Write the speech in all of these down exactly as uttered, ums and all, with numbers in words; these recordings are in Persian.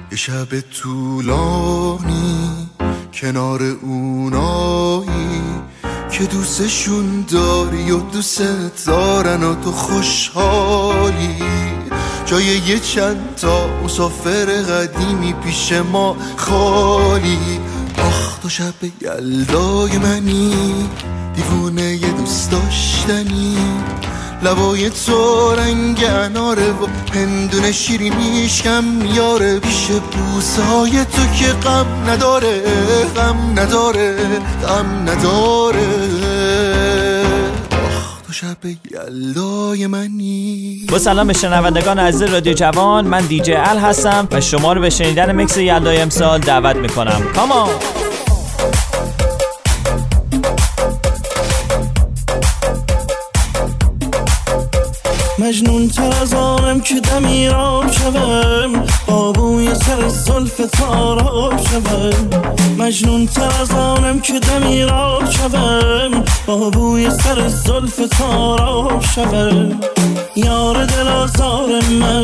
یه شب طولانی کنار اونایی که دوستشون داری و دوست دارن و تو خوشحالی، جای یه چند تا مسافر قدیمی پیش ما خالی. آخ تو شب یلدای منی، دیوونه یه دوست داشتنی، لبای تو رنگ اناره و هندونه شیرینیش کم میاره، پیش بوسه های تو که غم نداره، غم نداره، غم نداره. آخ تو شب یلدای منی. با سلام به شنوندگان عزیز رادیو جوان، من دیجی ال هستم و شما رو به شنیدن میکس یلدای امسال دعوت میکنم. کامان مجنون تر از آنم که دمیرام شوم، بابوی سر زلف تارام شوم. مجنون تر از آنم که دمیرام شوم، بابوی سر زلف تارام شوم. یار دل آزار من،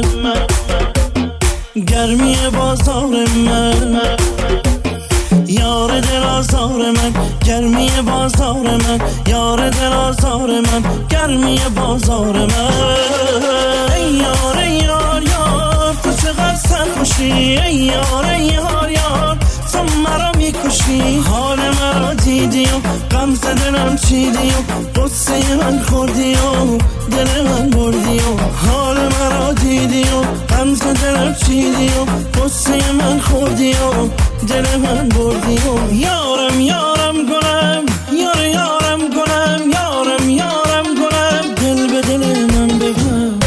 گرمی بازار من، یار دل آزار من، گرمی بازار من، یار دل آزار من، گرمی بازار من. ای یار ای یار یار تو چقدر سرخوشی، ای یار ای یار یار تو مرا میکشی. حال مرا دیدی و غم زدنم چیدی و قصه من خوردی و دل من بردی و حال مرا دیدی و غم زدنم چیدی و قصه من خوردی و دل من بردی و یارم یارم گلم، یار یارم گلم، یارم یارم گلم، دل به دل من بگم.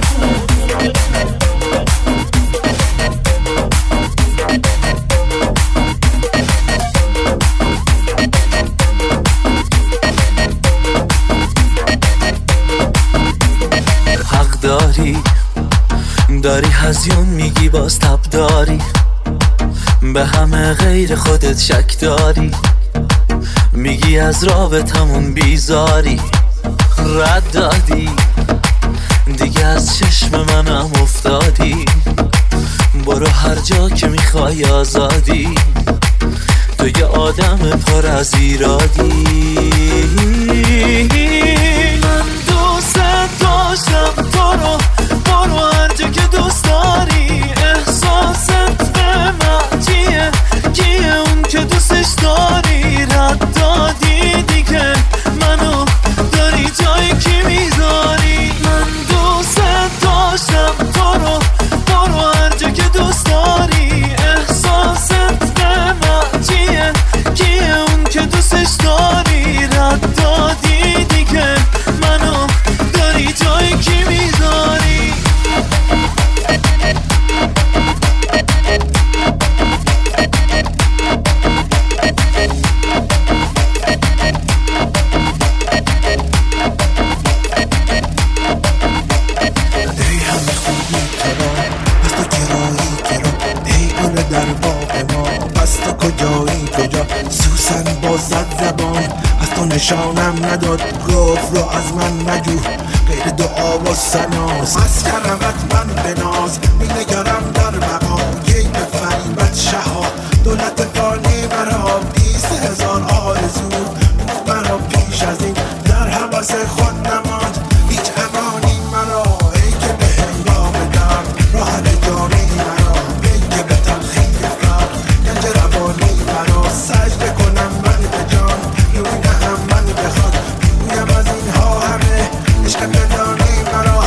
حق داری داری هزیون میگی باز تب داری، به همه غیر خودت شک داری، میگی از رابطمون بیزاری. رد دادی دیگه از چشم منم افتادی، برو هر جا که میخوای آزادی، تو یه آدم پر از ایرادی. من دوست داشتم تو رو، برو هر جا که دوست داری. احساست به من چیه، کیه اون که دوستش داری؟ رد دادی دیگه منو داری جای کی میذاری. من دوست داشتم تو رو، برو هر جا که دوست داری. احساست به من چیه، کیه اون که دوستش داری؟ رد دادی دیگه منو داری جای کی میذاری. نشانم نداد گفت رو از من نجو، غیر دعا و سناس از کرمت من بناز. می نگرم در مقام گیم فریبت شها، دولت فانی مرا بیست هزار آرزو مرا پیش از این در حواس خود نماند. هیچ امانی مرا ای که به هنگام درد راحت جانی مرا، ای که به تلخی فرد گنج روانی مرا. سجده کنم من به جان روی نهم من بخواد، رویم از اینها همه عشق پنهانی مرا.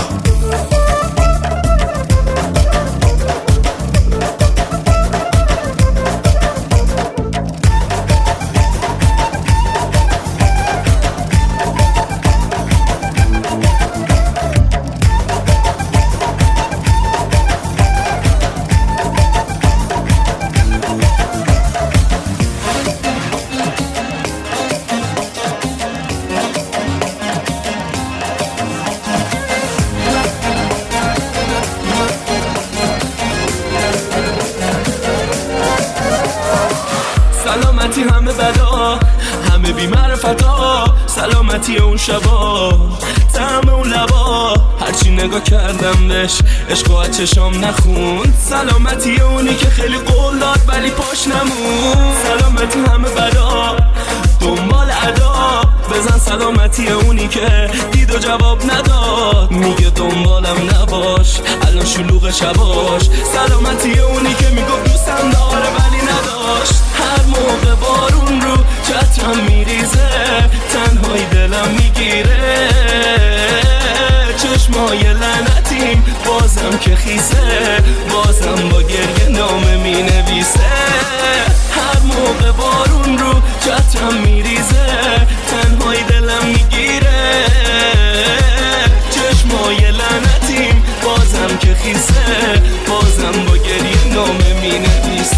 سلامتی همه بدا، همه بی معرفتا، سلامتی اون شبا، طعم اون لبا، هرچی نگاه کردم بهش عشق و چشام نخوند. سلامتی اونی که خیلی قول داد ولی پاش نمون. سلامتی همه بدا دنبال ادا، بزن سلامتی اونی که دید و جواب نداد. میگه دنبالم نباش الان شلوغ شباش. سلامتی اونی که میگفت دوستم داره ولی نداشت. هر موقع بارون رو چترم میریزه تنهایی دلم میگیره. چشمای لعنتیم بازم که خیسه، بازم با گریه نامه مینویسه. هر موقع بارون رو چترم میریزه تنهایی دلم میگیره. چشمای لعنتیم بازم که خیسه، بازم با گریه نامه مینویسه.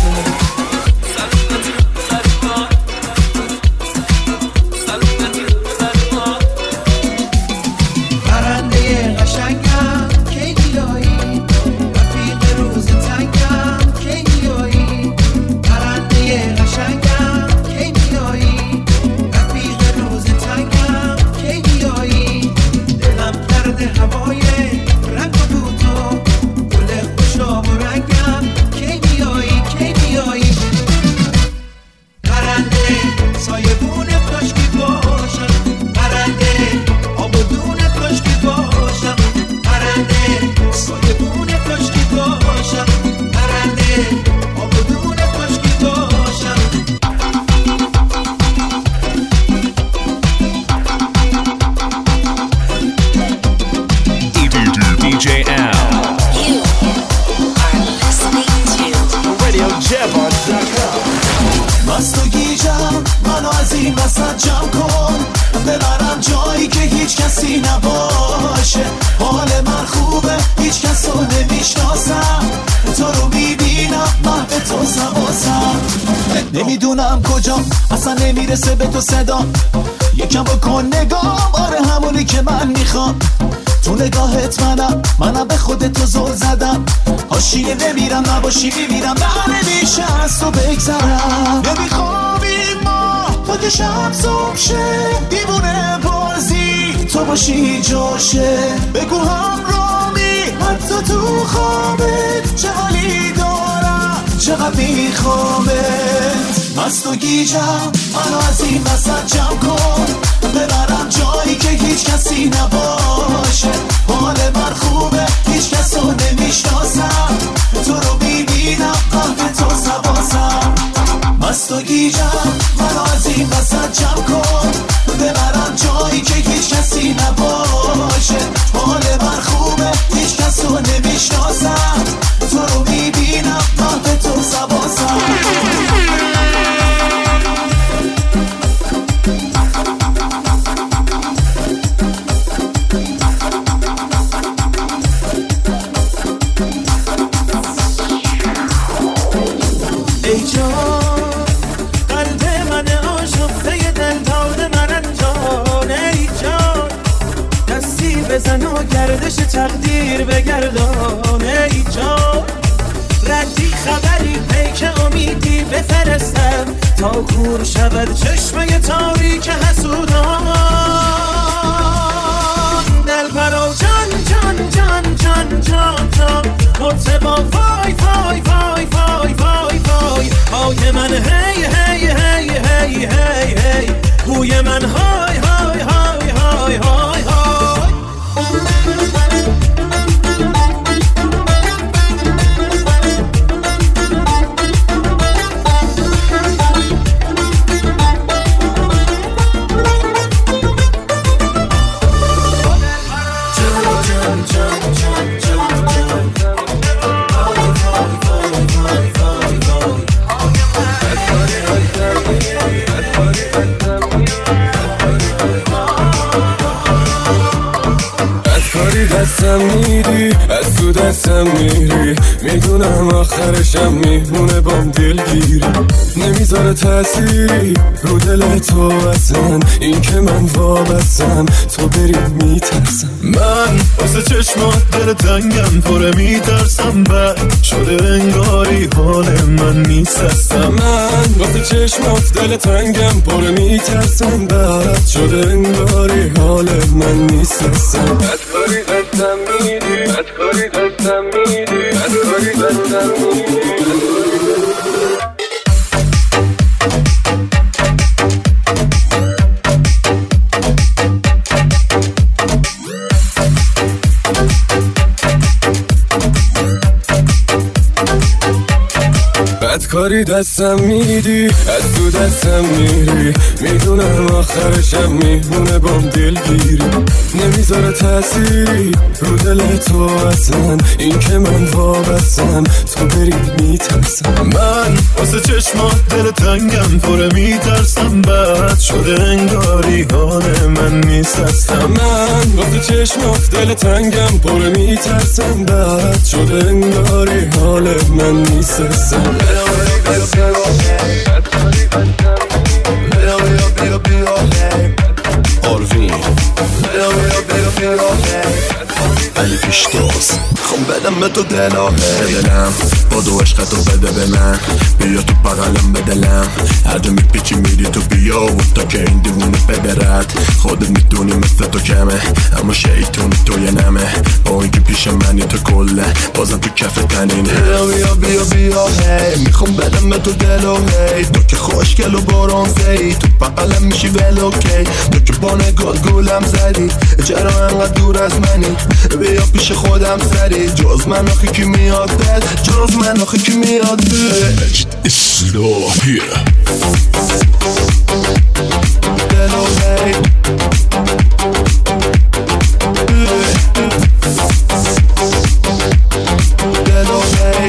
نمیدونم کجا اصلا نمیرسه به تو صدا. یکم بکن نگام، آره همونی که من میخوام. تو نگاهت منم، منم به خودت تو زل زدم. حاشیه نمیرم نباشی میمیرم، نه نمیشه از تو بگذرم. نمیخوابیم ما تا که شب صبح شه، دیوونه بازی تو باشی جاشه. بگو همرامی حتی تو خوابت چه حالی دارم، چقدر میخوامت. مست و گیجم منو از این وسط جمع کن، ببرم جایی که هیچ کسی نباشه. حال من خوبه هیچ کس رو نمیشناسم، تو رو میبینم قلب تو سواسم. مست و گیجم منو از این وسط جمع کن، ببرم جایی که هیچ کسی نباشه. حال من خوبه هیچ کس رو نمیشناسم، تو رو میبینم قلب تو سواسم. بزن و گردش تقدیر بگردان. ای جان ردی خبری پیک امیدی بفرستم، تا کور شود چشمه تاریک حسودان. دل پرو جان جان جان جان جان جان مرتبا وای وای وای وای وای وای. های من هی هی هی هی هی هی، بوی من های های های های های های. دستم میری از تو دستم میری، میدونم آخرشم میمونه بام دلگیری. نمیذاره تأثیری رو دل تو اصلا، این که من وابستم تو بری میترسم. من واسه چشمات دل تنگم پره میترسم، بد شده انگاری حال من نیست هستم. من واسه چشمات دل تنگم پره میترسم، بد شده انگاری حال من نیست هستم. بدکاری دستم میدی بدکاری دستم میدی بدکاری دستم میدی بدکاری دستم میدی از تو دستم میری میدونم آخرشم میمونه بام دلگیری نمیذاره تأثیری رو دل تو اصلا این که من وابستم تو بری میترسم من واسه چشمات دل تنگم پره میترسم بد شده انگاری حال من نیست هستم من واسه چشمات دل تنگم پره میترسم بد شده انگاری حال من نیست هستم آروین علی پیشتاز خم بدم به تو دلاه دلم با دو عشقتو بده به من بیا تو بغلم به دلم هر جا میپیچی میری تو بیا و تا که این دیوونه ببرد خودت میدونی مثل تو کمه اما شیطون تو یه نمه با اینکه پیش منی تو کله بازم تو کف تنینه بیا بیا بیا بیا هی میخوام بدم به تو دلو هی تو که خوشگل و باران زی تو بغلم میشی ولوکی تو که با نگات گولم زدی چرا انقدر دور از منی بیا پیش خودم سری جز من آخی کی میاد بد جز من آخی کی میاد بد اسلام here دلو هی دلو هی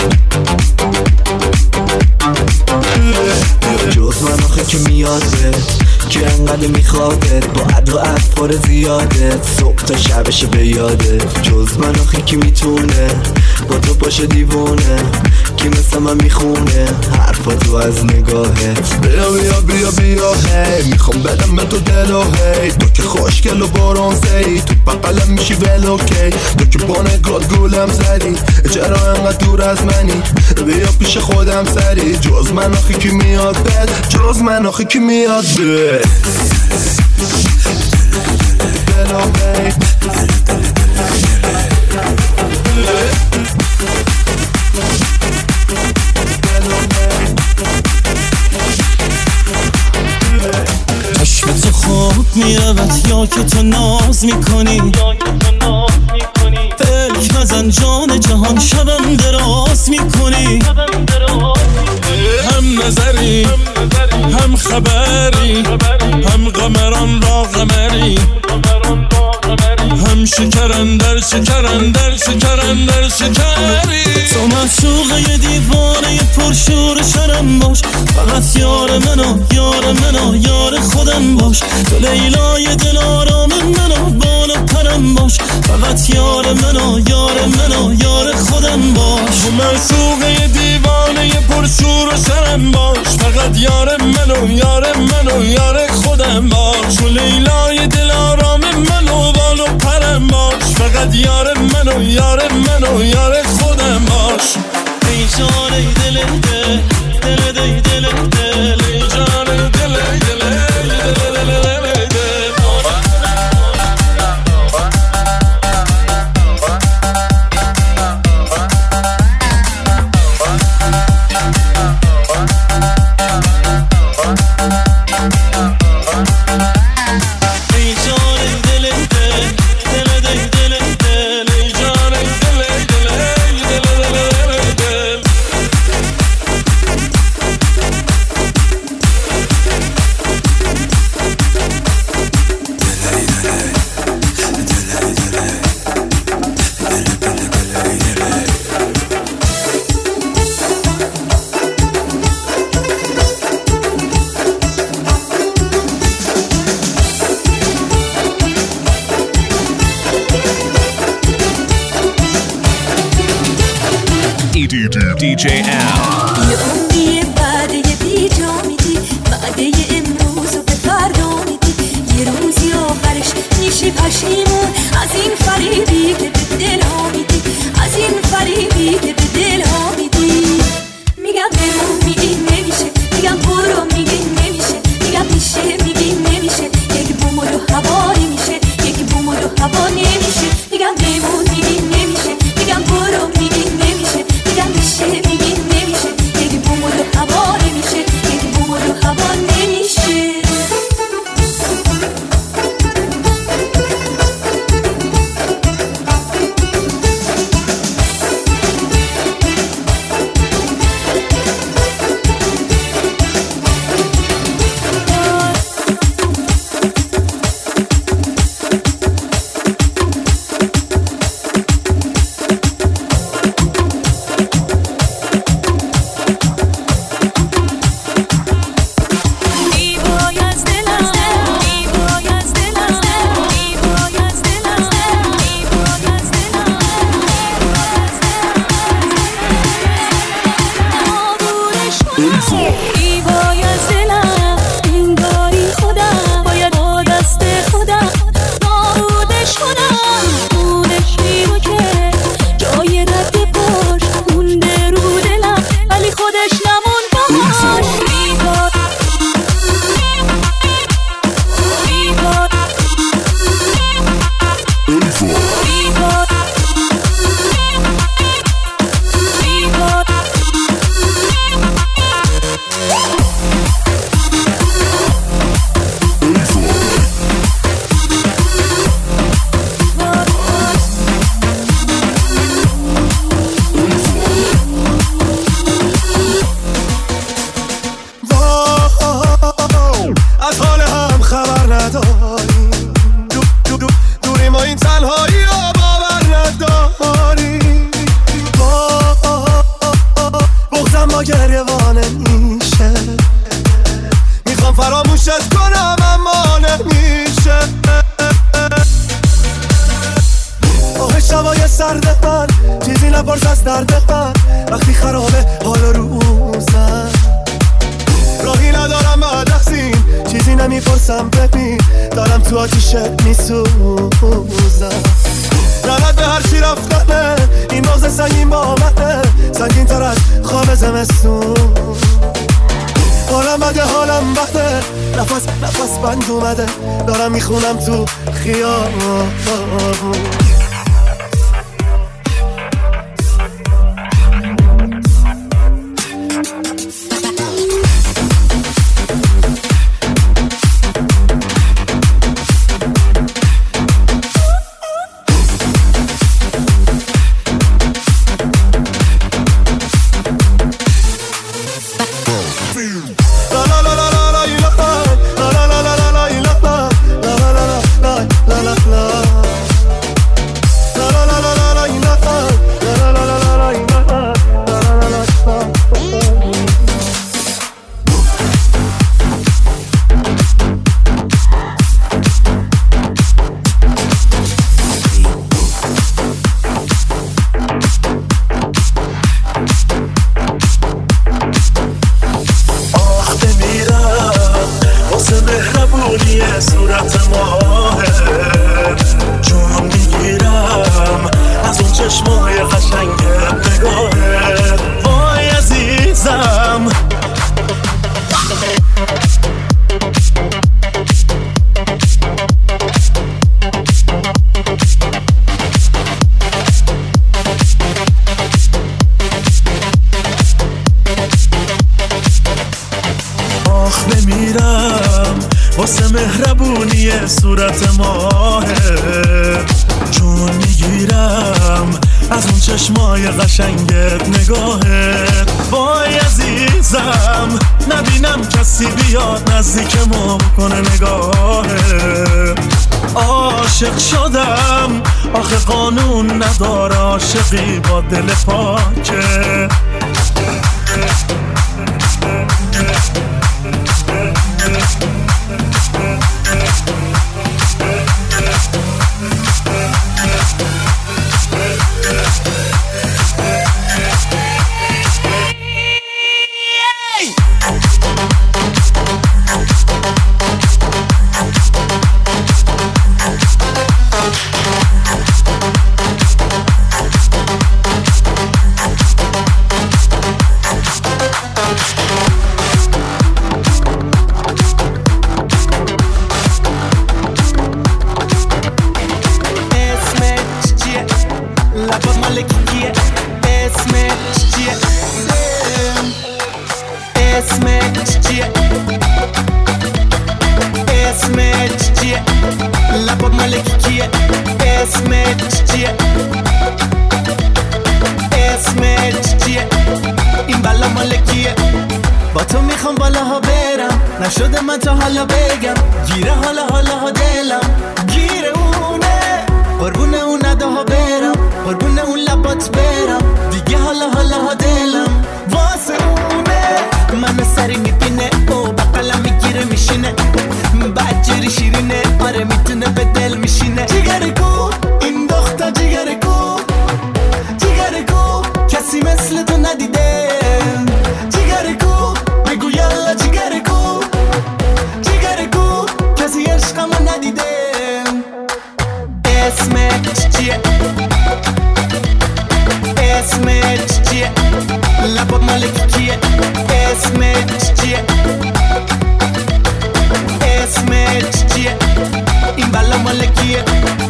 جز من آخی کی میاد بد که انقدر میخوادت با عد و عد پر زیادت صبح تا شبشه به یادت جز من آخی کی میتونه با تو باشه دیوونه کی مثل من میخونه حرفا تو از نگاهت بیا بیا بیا بیا هی میخوام بدم به تو دلو هی تو که خوشگل و باران زی تو بغلم میشی ولوکی تو که با نگات گولم زدی چرا انقدر دور از منی بیا پیش خودم سری جز من آخی کی میاد بد جز من آخی کی میاد بد دلو هی چشم تو خواب میرود یا که تو ناز میکنی فلک مزن جان جهان شبم دراز میکنی هم نظری هم خبری هم قمران را قمری هم شکرن در شکرن در شکرن در شکری تو معشوقه یه دیوانه پرشور شرم باش فقط یار منو یار منو یار خودم باش تو لیلای دل آرام منو بال و پرم باش فقط یار منو یار منو یار خودم باش تو معشوقه یه دیوانه پرشور شرم باش فقط یار منو یار منو یار خودم باش تو لیلای دل آرام منو بال و پرم باش فقط یار منو یار منو یار خودم باش ای جان ای دل دل دل دل دل دل ای جان ای دل دل دل دل دل دی جی Al یه عمریه بعده بی جا میدی بعده امروز و به فردا میدی یه روزی آخرش میشی پشیمون از این فریبی که به دل ها میدی از این فریبی که به دل ها میدی میگم بمون میگی نمیشه میگم برو میگی نمیشه میگم میشه میگی نمیشه یک بوم و دو هوا نمیشه یک بوم و دو هوا نمیشه میگم نپرس از درد من وقتی خرابه حال روزم. راهی ندارم بعد رقصین چیزی نمیپرسم ببین دارم تو آتیشت میسوزم. نمد به هر چی رفتنه این موزه سنگین با منه سنگین تر از خواب زمستون. حالم بده حالم بده نفس نفس بند اومده دارم میخونم تو خیابون. واسه مهربونی صورت ماهه جون میگیرم از اون چشمای قشنگت نگاهت. وای عزیزم نبینم کسی بیاد نزدیکمو بکنه نگاهت. عاشق شدم آخه قانون نداره عاشقی با دل پاکه. نشده من تا حالا بگم گیره حالا حالا ها دلم گیره اونه قربونه اون نده ها برم قربونه اون لبات برم دیگه حالا حالا ها دلم واسه اونه منو سری میبینه او بقلم میگیره میشینه بعد جری شیرینه آره میتونه به دل میشینه. جیگر کو این دختر جیگر کو جیگر کو کسی مثل تو ندیده. جیگر کو بگو یالا جیگر کو کسی عشقمو ندیده. اسمت چیه اسمت چیه لبات مالک کیه. اسمت چیه اسمت چیه این بلا مالکیه.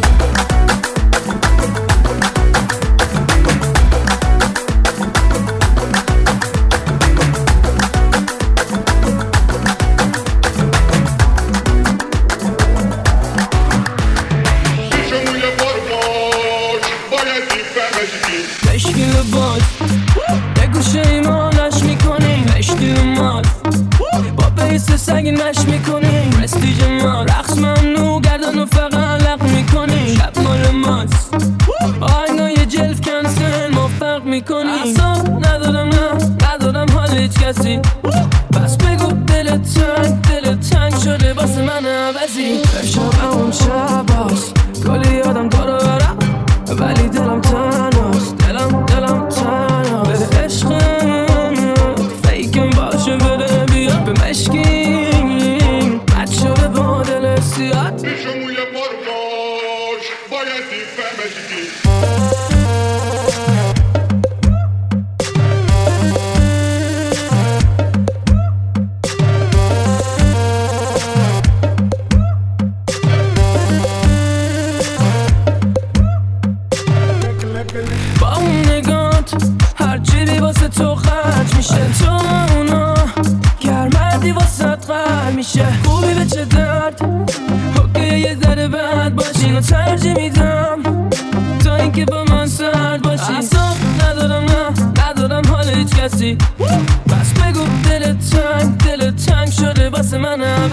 سگین مش میکنی پرستیج ما رقص ممنوع گردن و فقط لق میکنی شب مال ماست آینای جلف کنسل ما فرق میکنی. اصاب ندارم نه ندارم حال هیچ کسی بس بگو دلت تنگ دلت تنگ شده باسه من عوضی. شب اون شب هست کلی آدم تو رو برم ولی دلم تنهاست دلم دلم بیبی واسه تو خرج میشه، تو اونا گرمردی واسه قرد میشه. خوبی به چه درد، حقه یه ذره بعد باشی و ترجیح میدم تا اینکه با من سرد باشی. اصاب ندارم نه ندارم حال هیچ کسی، بس بگو دلت تنگ دلت تنگ شده واسه منم.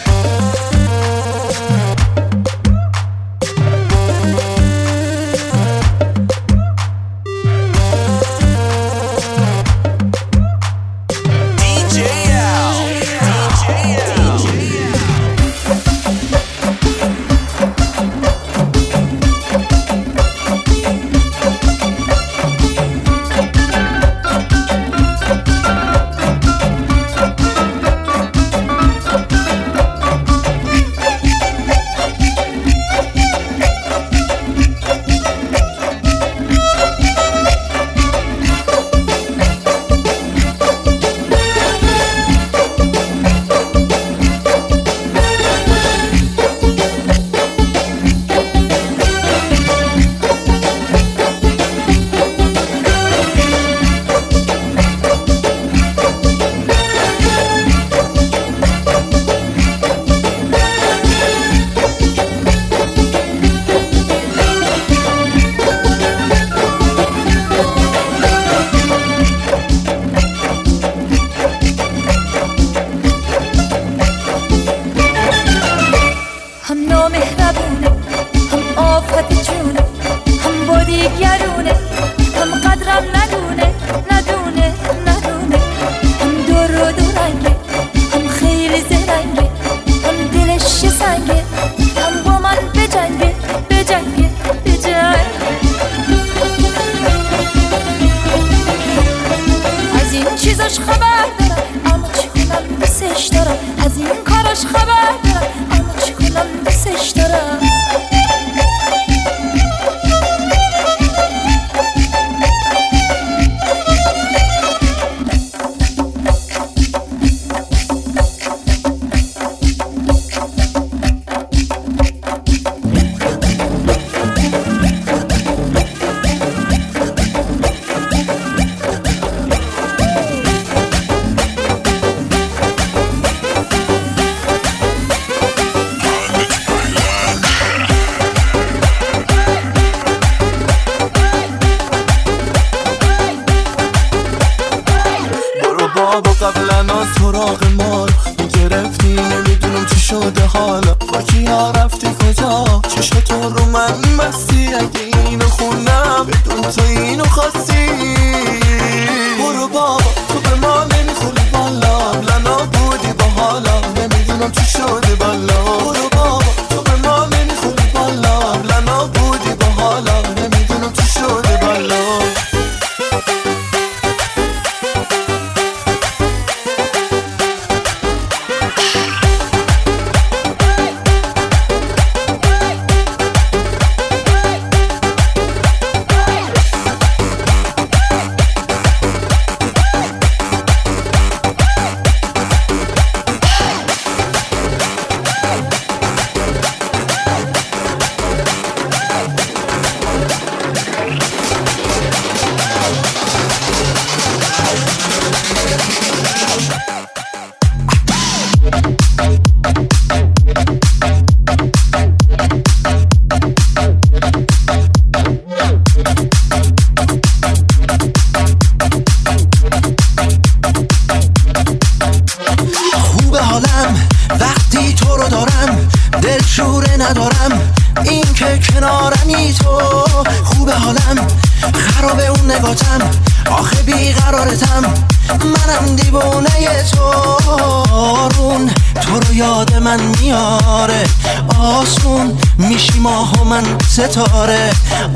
ستاره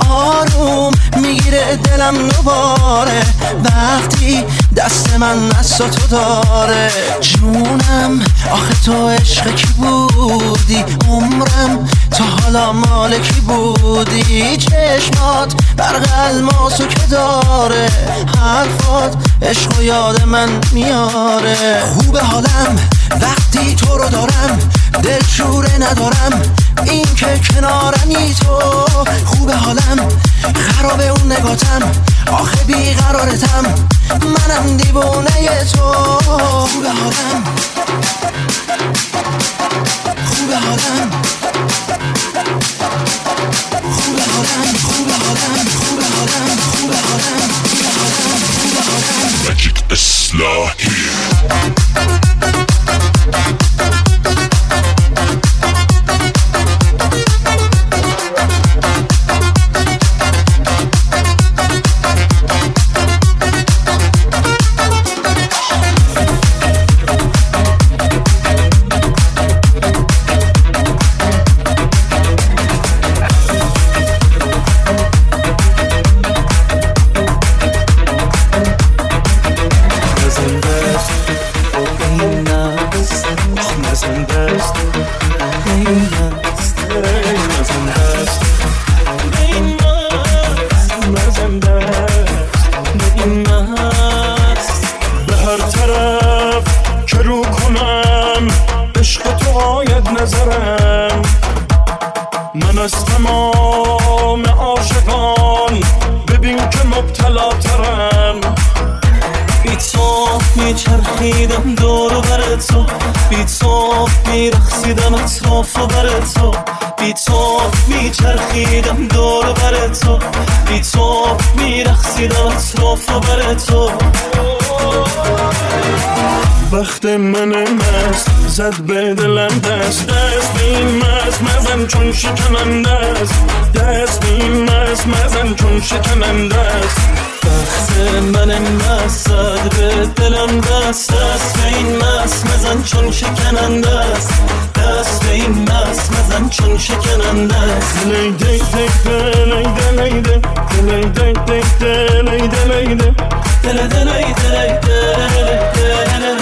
آروم میگیره دلم نوباره وقتی دست من از تو داره. جونم آخه تو عشق کی بودی، عمرم تا حالا مال کی بودی. چشمات برق الماسو که داره، حرفات عشق و یاد من میاره. خوب حالم وقتی تو رو دارم، دلشوره ندارم این که کنارمی تو. خوب حالم خراب اون نگاتم، آخه بیقرارتم من دیوانه تو. خوبه حالم خوبه حالم خوبه حالم خوبه حالم خوبه حالم خوبه حالم خوبه حالم خوبه حالم ماجیک اصلاحی میچرخیدم دور بر تو، بی تو میرخصیدم اطراف بر تو، بی تو میچرخیدم دور بر تو، بی تو میرخصیدم اطراف بر تو. وقت من مست زد به دلم دست، دست بین مست مزن چون شکننده است، دست بین مست مزن چون شکننده است. وقت من مست زد به دلم دست، دست به این مست مزن چون شکننده است، دست به این مست مزن چون شکننده است. دلی دی دی دلی دلی دی دلی دی دی دلی دلی دی دلی دلی دلی دلی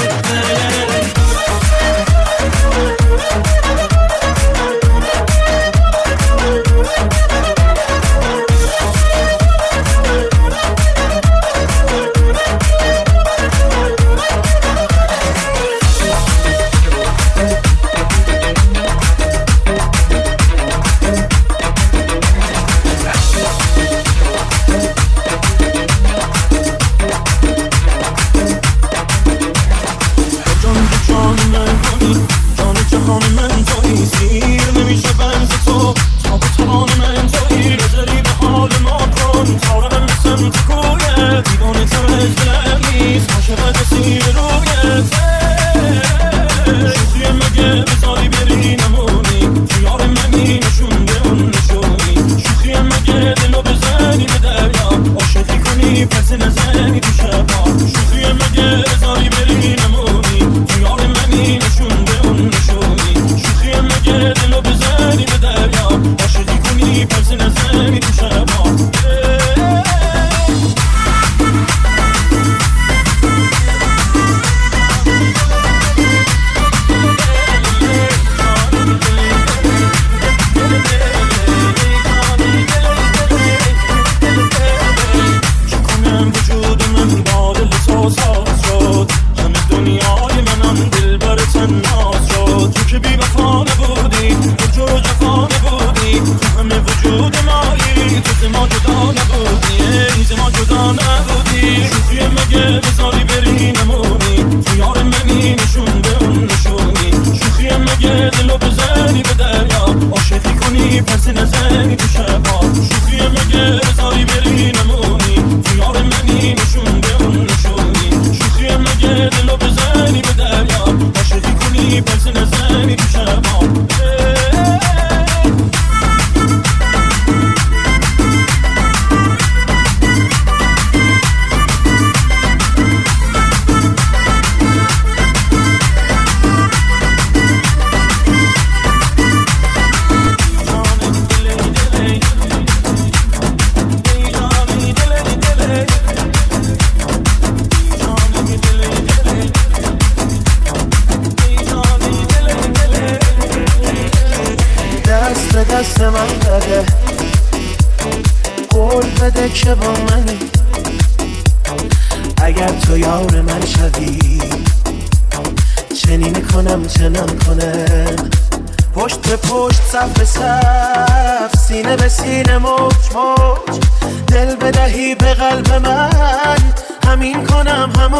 همین کنم همه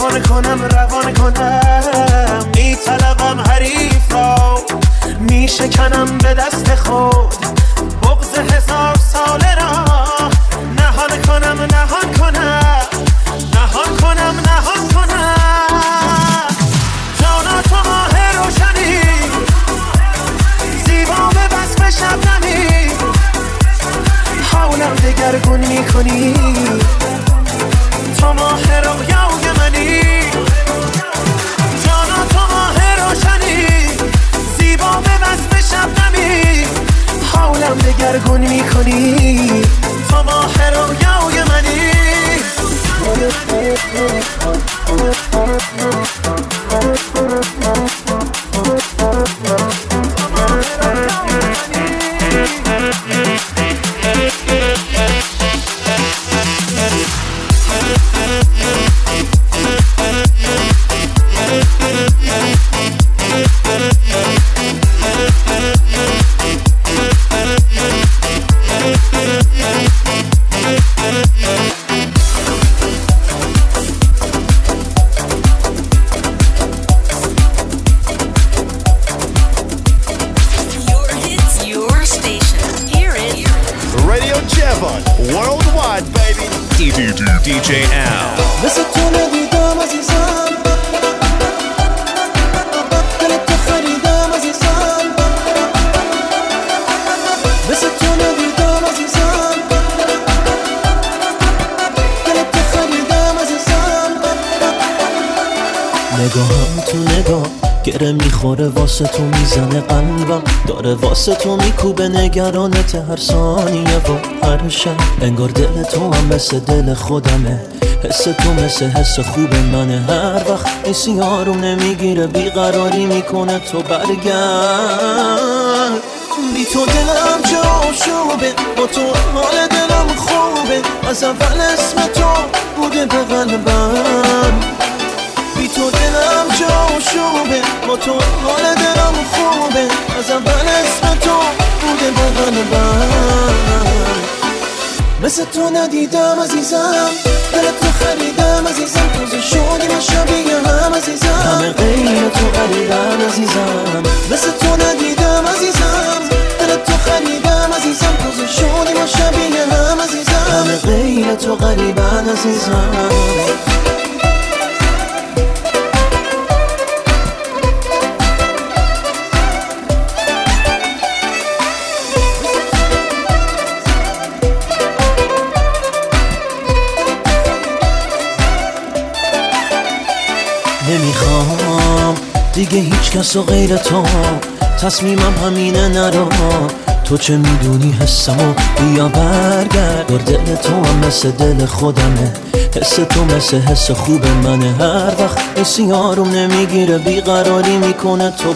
روان کنم روان کنم میطلبم حریف را میشکنم به دست خود بغض هزار ساله را نهان کنم نهان کنم نهان کنم نهان کنم جانا تو ماه روشنی زیبا به وصف شبنمی حولم دگرگون میکنی تو ماه رویای منی جانا تو ماه روشنی زیبا به وصف شبنمی حولم دگرگون میکنی تو ماه رویای منی دی جی Al. مثل تو ندیدم عزیزم دلت تو خریدم عزیزم مثل تو ندیدم عزیزم دلت تو خریدم عزیزم نگاهم تو نگاه گره میخوره واسه تو میزنه قلبم داره واسه تو میکوبه نگرانت هر ثانیه و هر شب انگار دل تو هم مثل دل خودمه حس تو مثل حس خوب منه هر وقت این سیارم نمیگیره بیقراری میکنه تو برگرد بی تو دلم چه آشوبه با تو حال دلم خوبه از اول اسم تو بوده به قلبم بی تو دلم چه آشوبه با تو حال دلم خوبه از اول اسم تو بوده به قلبم مثل تو ندیدم عزیزم دلت تو خریدم عزیزم توزه شدیم و شبیه هم عزیزم همه غیر تو خریدم عزیزم مثل تو ندیدم عزیزم دلت تو خریدم عزیزم توزه شدیم و شبیه هم عزیزم همه غیر تو غریبن عزیزم نمیخوام دیگه هیچ کس و غیر تو تصمیمم همینه نرو تو چه میدونی حسمو بیا برگرد دور دل تو هم مثل دل خودمه حس تو مثل حس خوب منه هر وقت این سیارم نمیگیره بیقراری میکنه تو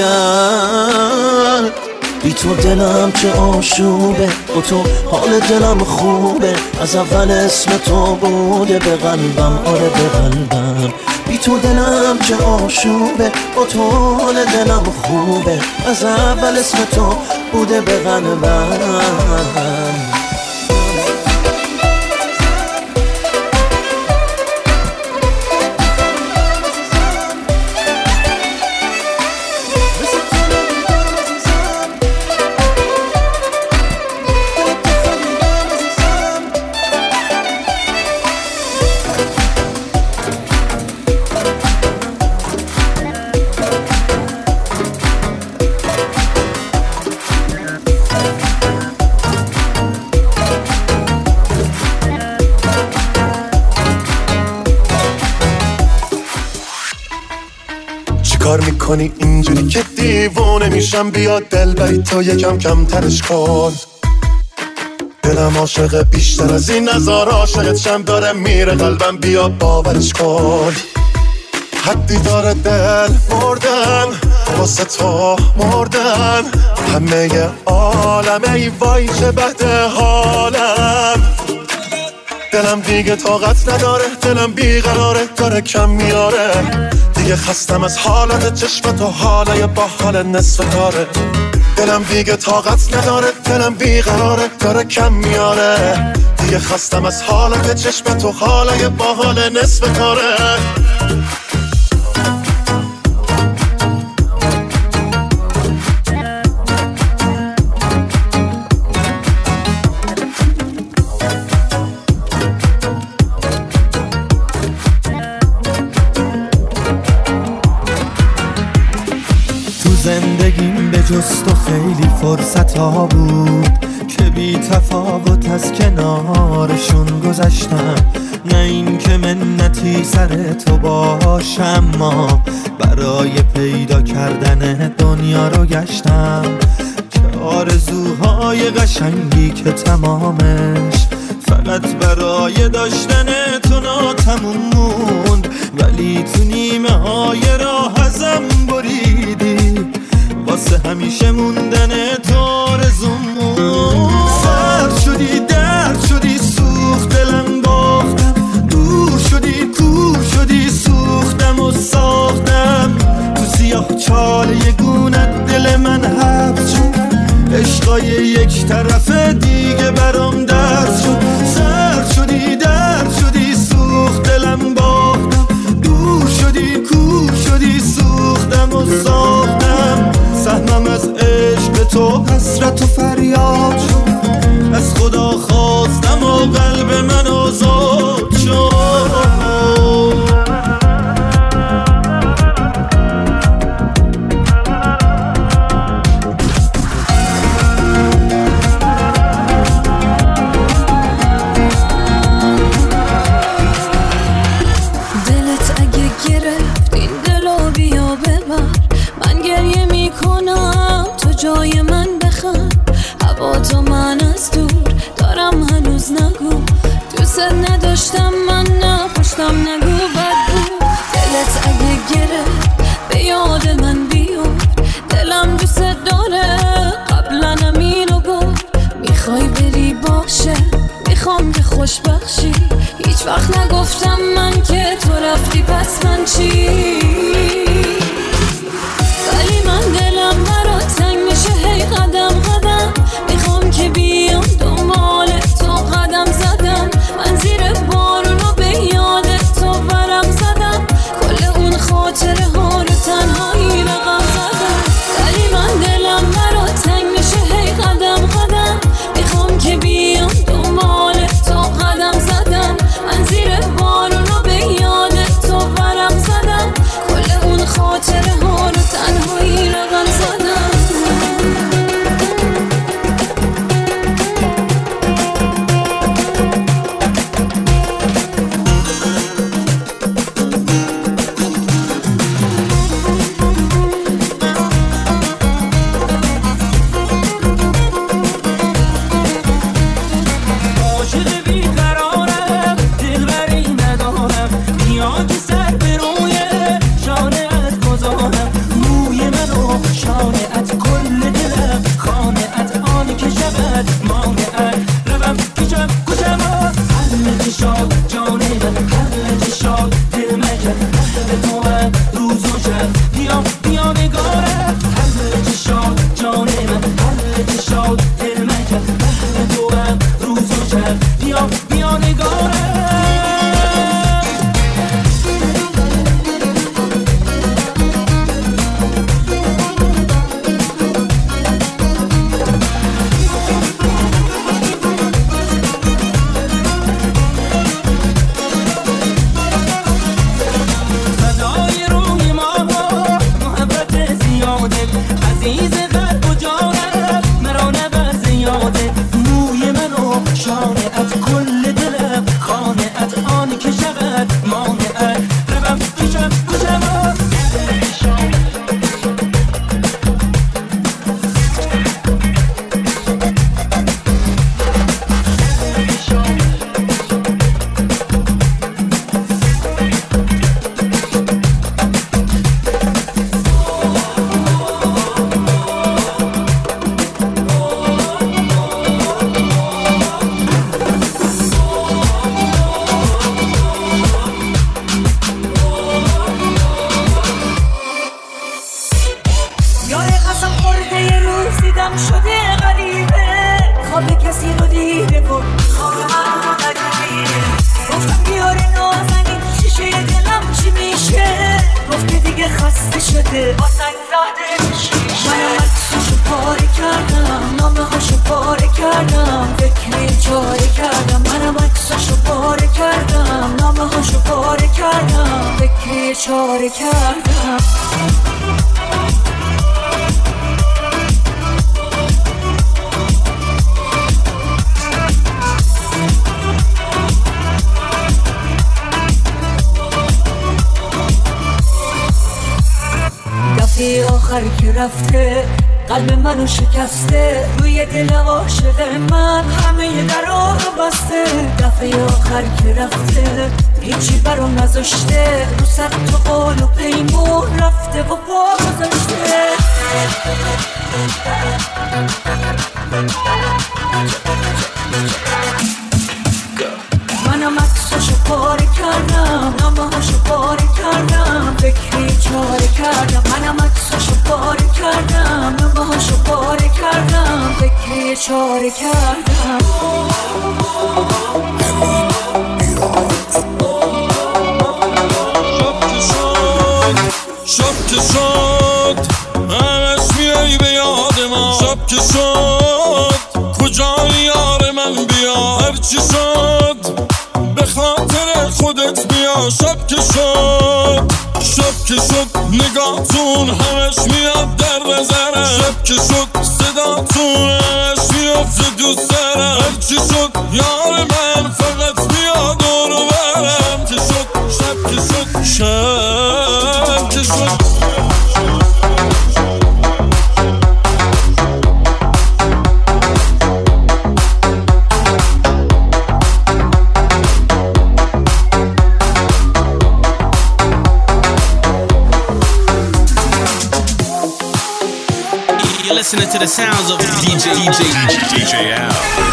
برگرد بی تو دلم چه آشوبه با تو حال دلم خوبه از اول اسم تو بوده به قلبم آره به قلبم بی تو دلم چه آشوبه با تو حال دلم خوبه از اول اسم تو بوده به قلبم کار میکنی اینجوری که دیوونه میشم بیا دل بری تو یکم کم ترش کن دلم عاشق بیشتر از این نظار عاشقت شم داره میره قلبم بیا باورش کن حدی داره دل مردن واسه تو مردن همه عالم ای وای چه بده حالم دلم دیگه طاقت نداره دلم بیقراره داره کم میاره دیگه خستم از حالت چشمت و حالای با حال نصف کاره دلم دیگه طاقت نداره دلم بیقراره داره کم میاره دیگه خستم از حالت چشمت و حالای با حال نصف کاره زندگیم به جز تو خیلی فرصت ها بود که بی تفاوت از کنارشون گذشتم. نه این که منتی سر تو باشم، ما برای پیدا کردن دنیا رو گشتم. که آرزوهای قشنگی که تمامش فقط برای داشتن تو ناتموم موند، ولی تو نیمه های راه ازم بریدی، واسه همیشه موندن تو آرزوم موند. سرد شدی، درد شدی، سوخت دلم باختم، دور شدی، کور شدی، سوختم و ساختم. تو سیاه چاله گونت دل من حبس شد، عشقای یک طرف دیگه برام درد شد. سرد شدی، درد شدی، سوخت دلم باختم، دور شدی، کور شدی، سوختم و ساختم. سهمم از عشق تو حسرت و فریاد شد، از خدا خواستم و قلب من آزاد شد. جای من بخند، هوا تو من از دور دارم هنوز نگو. دوست نداشتم من، نپشتم نگو بد بود. دلت اگه گرفت به یاد من بیفت، دلم دوست داره قبلا همینو گفت. میخوای بری باشه، میخوام که خوش بخشی. هیچ وقت نگفتم من که تو رفتی پس من چی، ولی من دلم برات تنگ میشه هی قدم قدم. میخوام که بیام دنبال تو قدم زدم، من زیر بارونو به یاد تو برم زدم. کل اون خاطره ها رو تنهایی رقم زدم، ولی من دلم برات تنگ میشه هی قدم قدم. میخوام که بیام دنبال تو قدم زدم، من زیر بارونو به یاد تو برم زدم. کل اون خاطره ها رو تنهایی رقم زدم. چاره کردم. دفعه آخر که رفته قلب منو شکسته، روی دل عاشق من همه درا رو بسته. دفعه آخر که رفته هیچی برام نذاشته، رو سر تو قول و پیمون رفته و پا گذاشته. منم عکساشو پاره کردم، نامه‌هاشو پاره کردم، فکری چاره کردم. منم عکساشو پاره کردم، نامه‌هاشو پاره کردم، فکری چاره کردم. شب که شد همش میای به یاد ما، شب که شد کجای یار من بیا، هرچی شد به خاطر خودت بیا. شب که شد شب که شد نگاهتون همش میاد در نظرم، شب که شد صداتون همش میاد دوست دارم. هرچی شد یار من فقط میاد دور و برم، که شد شب که شد شب که شد. Listening to the sounds of D J D J D J Al.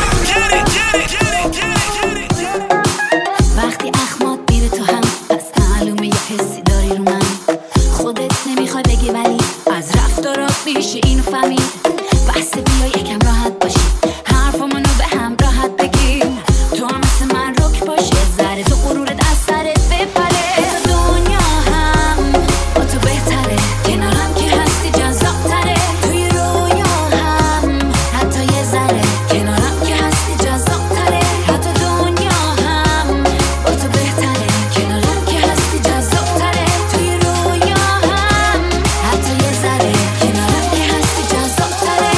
وقتی اخمات میره تو هم پس معلومه یه حسی داری رو من، خودت نمیخوای بگی ولی از رفتارات میشه اینو فهمید. بحث بیا یکم راحت باشی، حرفامونو به هم راحت بگیم، تو هم مثل من رک باشه، ذره تو غرورت از سرت بپره. تو دنیا هم با تو بهتره، کنارم که هستی جذاب تره. توی رویا هم حتی یه ذره، کنارم که هستی جذاب تره. حتی دنیا هم با تو بهتره، کنارم که هستی جذاب تره. توی رویا هم حتی یه ذره، کنارم که هستی جذاب تره.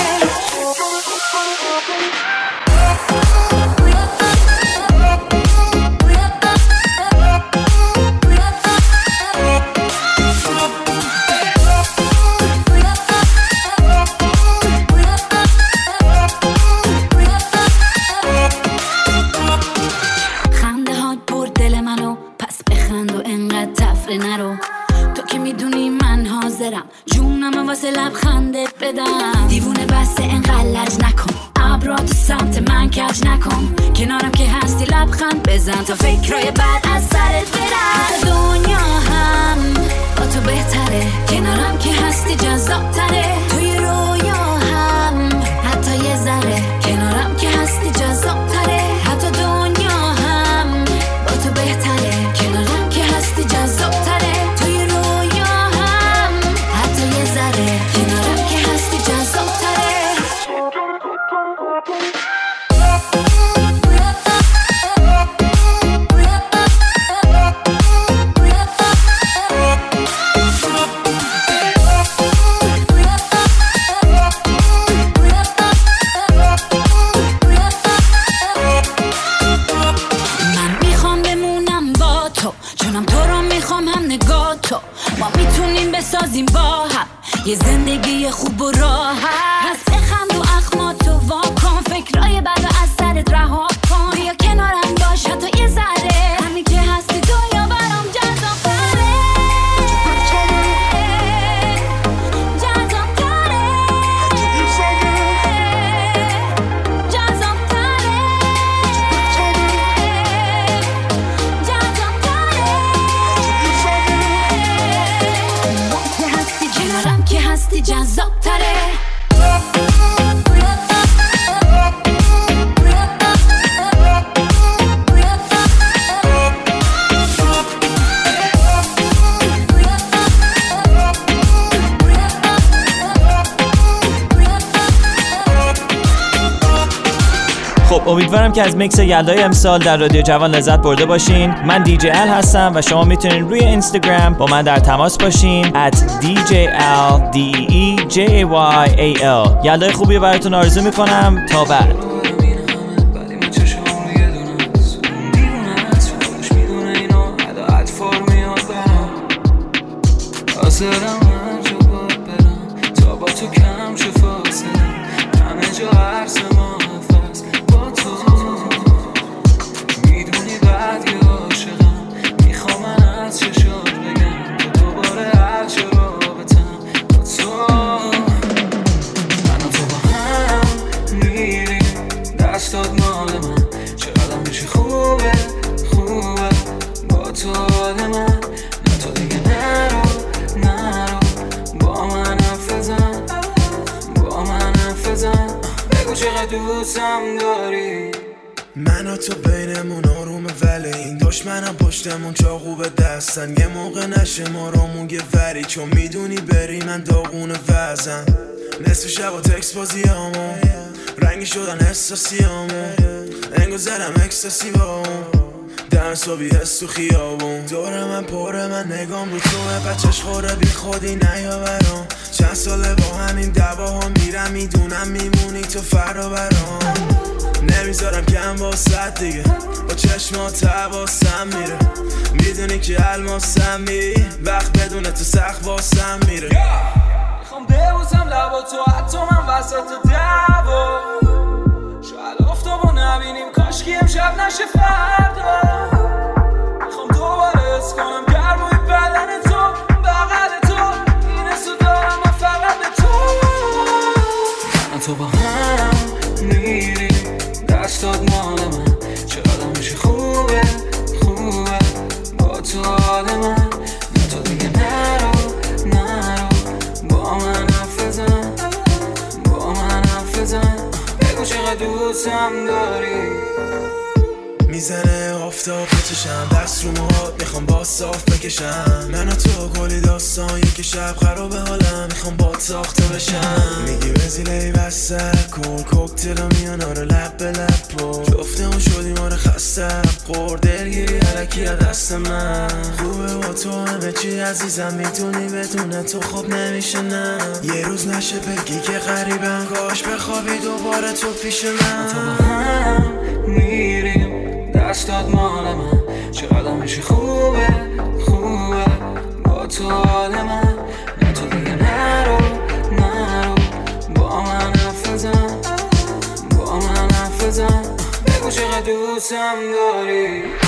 خنده هات برد دل منو، پس بخند و انقدر تفره نرو. تو که میدونی من حاضرم جونم واسه لبخندت بدم. دیوونه بسته انقدر لج نکن، ابراتو سمت من کج نکن. کنارم که هستی لبخند بزن تا فکرای بد از سرت برن. دنیا هم با تو بهتره، کنارم که هستی جذاب تره. توی رویا هم حتی یه ذره، کنارم که هستی جذاب تره. حتی دنیا هم با تو بهتره، کنارم که هستی جذاب تره. توی رویا هم حتی یه ذره، کنارم که هستی جذاب تره. من میخوام بمونم با تو، چونم تو رو میخوام هم نگاه تو. ما میتونیم بسازیم با هم یه زندگی خوب و راحت. پس بخند و اخماتو وا کن، فکرای بد و از سرت رها کن. بیا کنارم باش حتی یه ذره، همین که هستی دنیا برام جذاب تره. جذاب تره، جذاب تره، جذاب تره. کنارم که هستی جذاب تره. خب امیدوارم که از میکس یلدای امسال در رادیو جوان لذت برده باشین. من دیجی ال هستم و شما میتونین روی اینستاگرام با من در تماس باشین at دی جی ال دی ای جی ای وای ای ال. یلدای خوبی براتون آرزو میکنم. تا بعد. حاضرم هر جا باید چقدر دوستم داری. من و تو بینمون آرومه ولی این دشمنم پشتمون چاقو به دستن. یه موقع نشه ما رو موگه وری چون میدونی بری من داغون وزن. نصف شب و تکس بازی همون رنگی شدن احساسی همون انگو زدم اکستاسی با اون دم صبحی هست تو خیابون. دور من پره من نگام رو توه بچهش خوره بی خودی نیا برام. چند ساله با همین دواها میرم میدونم میمونی تو فردا برام. نمیذارم کم با ست دیگه با چشمات حواسم میره. میدونی که الماسم می وقت بدون تو سخت واسم میره. میخوام ببوسم لبا تو حتی من وسط دعوا. شاید آفتابو نبینیم کاشکی امشب نشه فردا. میخوام دوباره حس کنم گرمای بدن تو بغل تو. این حسو دارم من فقط به تو. من تو با هم میریم دستات مال من. چقدر میشه خوبه خوبه با تو حال من. نه تو دیگه نرو نرو با من حرف بزن با من حرف بزن. بگو چقدر دوستم داری. میزنه آفتاب بچشم دست رو موهات میخوام با صاف بکشم. من و تو کلی داستان یک شب خراب حالم میخوام با ساخته بشم. میگی وزیله وسط کن کوکتل میان آره لب به لب پر. جفته اون شدیم آره خستم قور دلگیری علکی از دست من. خوبه با تو همه چی عزیزم میتونی بدون تو خوب نمیشه نه. یه روز نشه بگی که غریبم کاش بخوابی دوباره تو پیش من. تو با هم میریم دستات مال من. چقدر میشه خوبه خوبه با تو حال من. نه تو دیگه نرو نرو با من حرف بزن با من حرف بزن. بگو چقدر دوستم داری.